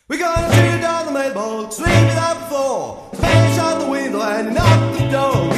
We're gonna take it down the main boat, sweep it up the floor, smash out the window and knock the door.